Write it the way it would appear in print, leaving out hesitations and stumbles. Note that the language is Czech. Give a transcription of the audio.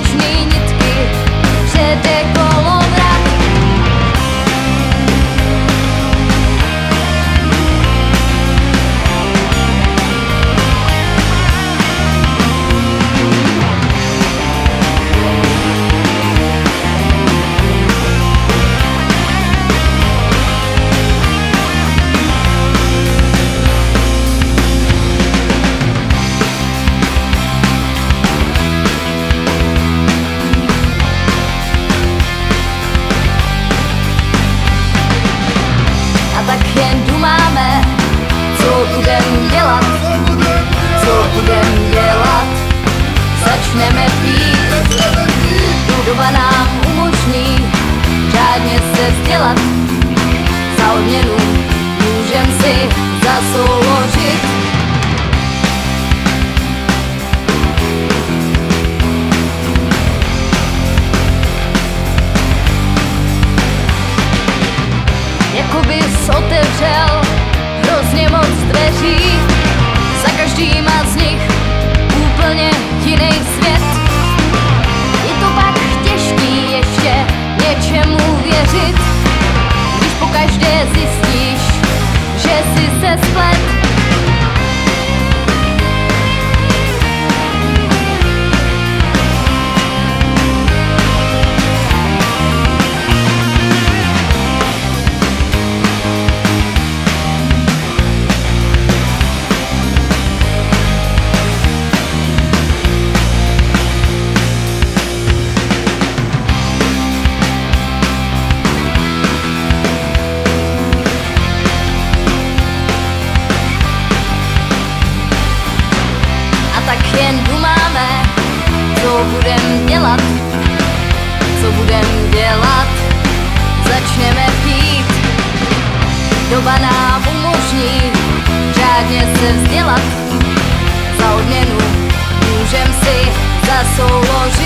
věčný nitky, přede kolovrat. Jen dumáme, co budem dělat, co budem dělat. Začneme pít, doba nám umožní řádně se vzdělat. Za odměnu můžem si zasouložit. Jakoby otevřel hrozně moc dveří, za každýma z nich úplně jiný svět. Je to pak těžký ještě něčemu věřit, když pokaždé zjistíš, že jsi se splet. Tak jen dumáme, co budem dělat, co budem dělat. Začneme pít, doba nám umožní řádně se vzdělat. Za odměnu můžem si zasouložit.